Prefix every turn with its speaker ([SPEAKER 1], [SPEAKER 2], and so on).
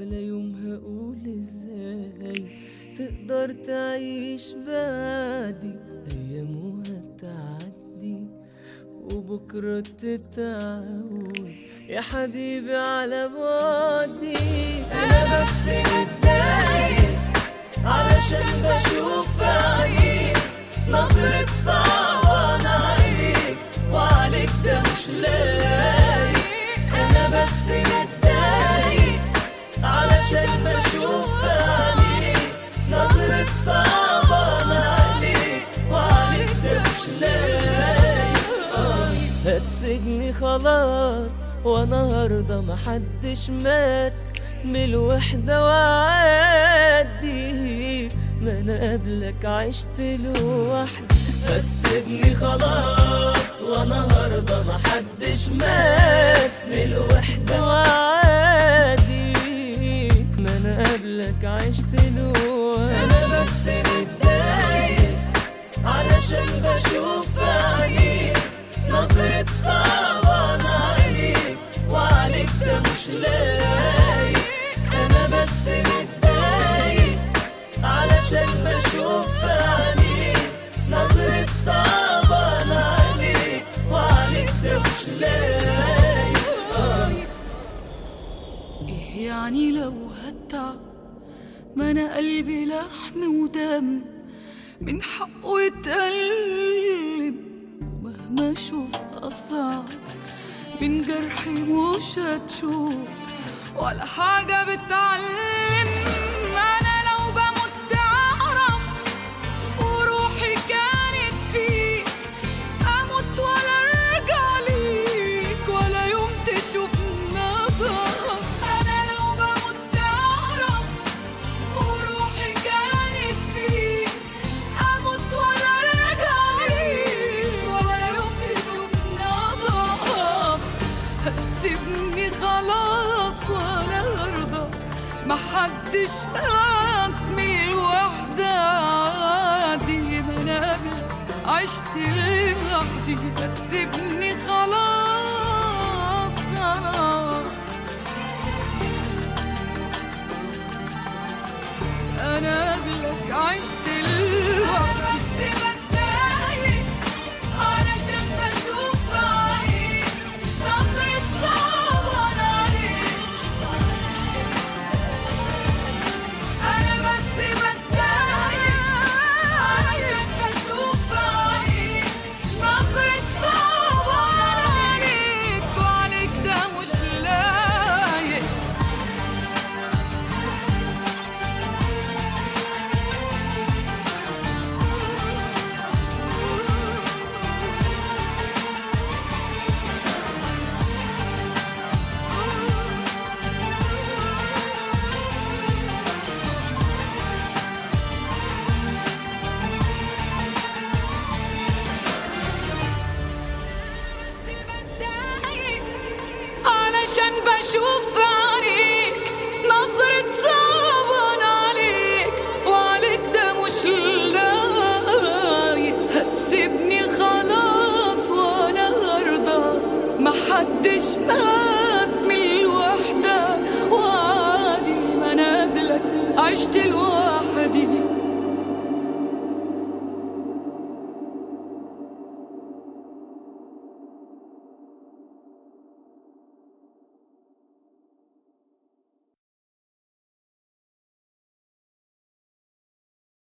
[SPEAKER 1] ولا يوم هقول ازاي تقدر تعيش بعدي. ايامها تعدي وبكرة تتعود يا حبيبي على بعدي. انا بس متضايق علشان بشوف عينيك نظرة صعبان عليك وعليك ده مش لايق. انا بس متضايق علشان بشوف عينيك نظرة صعبان عليك وعليك ده مش لايق. هتسجني خلاص وانا هرضى محدش مات من الوحدة وعادي. ما انا قبلك عشت لوحدي. هتسيبني خلاص وانا هرضى محدش مات من الوحدة وعادي. ما انا قبلك عشت لوحدي. انا بس متضايق علشان بشوف عينيك نظرة صعبان عليك وعليك ده مش لايق. انا بس متضايق علشان بشوف عينيك نظرة صعبان عليك وعليك ده مش لايق.
[SPEAKER 2] ايه يعني لو هتعب ما انا قلبي لحم ودم من حقه يتقلب. ومهما شفت اصعب من جرحي مش هتشوف ولا حاجة بتعلم. انا لو بموت تعرف وروحي كانت فيك اموت ولا ارجع ليك ولا يوم تشوف نظر. انا لو بموت تعرف وروحي كانت فيك اموت ولا ارجع ليك ولا يوم تشوف نظر. هتسيبني خلاص وانا ارضى محدش مات من الوحدة عادي. ما انا قبلك عشت لوحدي. هتسيبني خلاص خلاص انا قبلك عشت لوحدي. بس بتضايق علشان بشوف عينيك نظرة صعبان عليك. انا بس بتضايق علشان بشوف عينيك نظرة صعبان عليك وعليك ده مش لايق. علشان بشوف عينيك نظرة صعبان عليك وعليك ده مش لايق. هتسيبني خلاص وانا هرضى محدش مات من الوحدة وعادي. ما انا قبلك عشت الوحدة